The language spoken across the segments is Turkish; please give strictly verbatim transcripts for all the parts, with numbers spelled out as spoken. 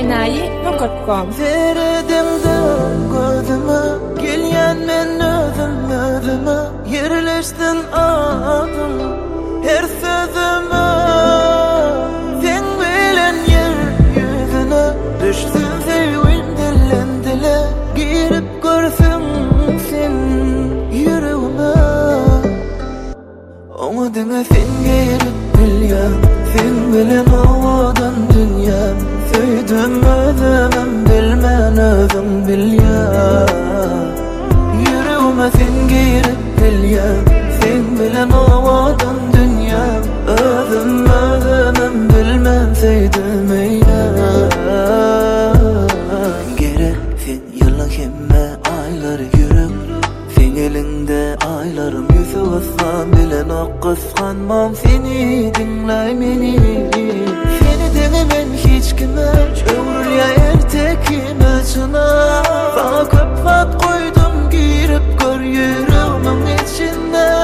enayi nokta com. Feredimde gözüme gelyen men özüm özüme yerleştin adım her sözüme sen bilen yer yüzüne düştün sevgin dilen dile girip görsün sen yüreğime onu deme sen girip bilyen sen bilen havadan dünyam Söydüm özümüm bilmen özüm bilya Yüreğime sen girip bilya Sen bilen havadan dünya Özüm özümüm bilmen söydüm eyya Gerek sen yılın hemme ayları yürüp Sen elinde aylarım yüzü ıslan bilen o kıskanmam seni dinlay beni Seni denemen hiç kime Ömrül ya ertekime çına Sana köp vat koydum girip gör yüreğimin içine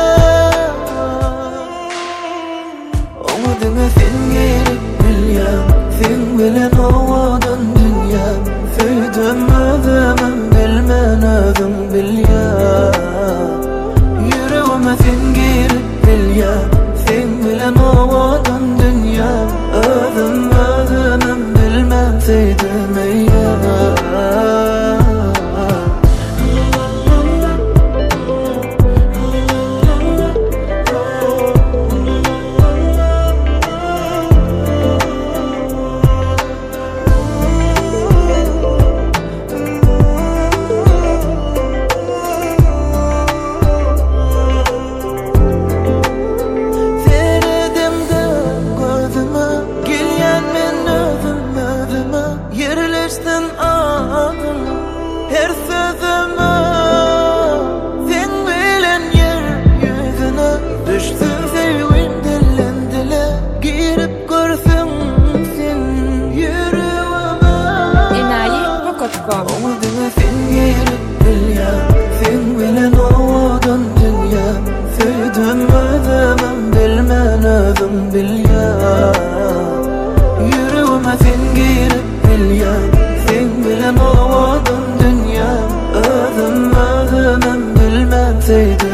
Onu deme sen girip bilyem Sen bilen havadan dünyam Söydüm özümüm bilmen özüm bilya Yüreğime sen girip bilyem Sen bilen havadan dünyam Özüm özümüm bilmem sevdim eyya Yerleştin adım her sözüme Sen bilen yer yüzüne düştün sevgin dilen dile girip görsün sen yüreğime enayi nokta com. Onu deme sen girip bilyem Sen bilen havadan dünyam Söydüm özümüm bilmen özüm bilya Yüreğime sen girip bilyem Sen bilen havadan dünyam Özüm özümüm bilmem sevdim